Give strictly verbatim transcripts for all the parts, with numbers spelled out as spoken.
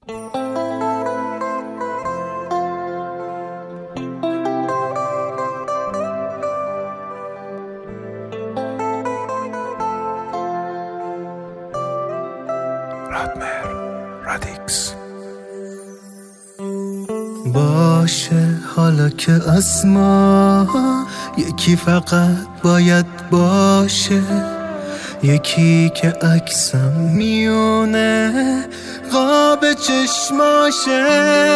رادمر رادیکس. باشه حالا که از ما یکی فقط باید باشه، یکی که عکسم میونه قاب چشماشه،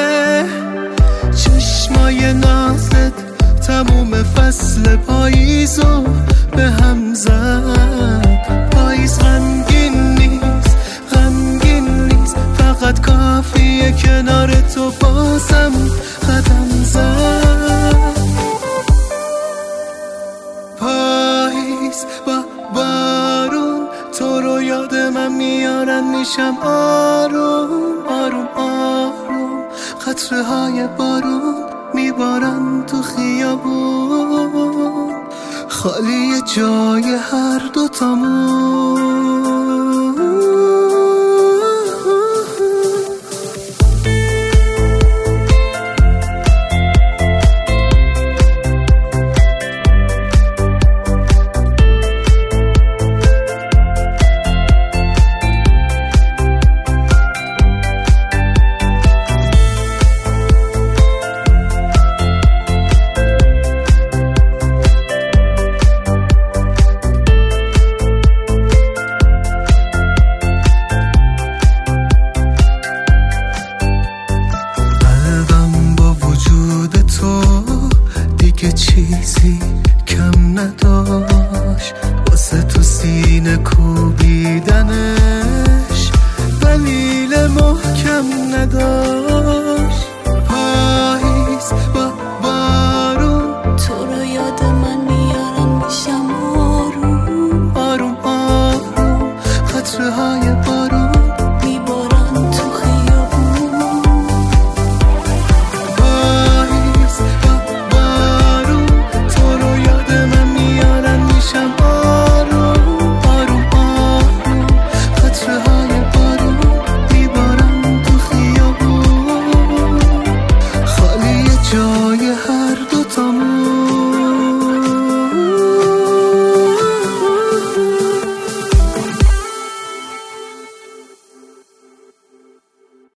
چشمای نازت تموم فصل پاییزو به هم زد. پاییز غمگین نیست، غمگین نیست، فقط کافیه کنار تو بازم قدم زد. پاییز با بارون تو رو یاد من میارن، میشم آروم آروم آروم، قطره های بارون میبارن تو خیابون، خالی جای هر دوتامون. که چیزی کم نداشت واسه تو سینه کوبیدنش، دلیل محکم نداشت. پاییز با بارون تو رو یاد من میارن، میشم آروم آروم آروم، قطره های بارون میبارن تو خیابون. پاییز با بارون تو رو یاد من میارن، میشم آروم آروم آروم، قطره های بارون میبارن تو خیابون، خالی جای هر دوتامون.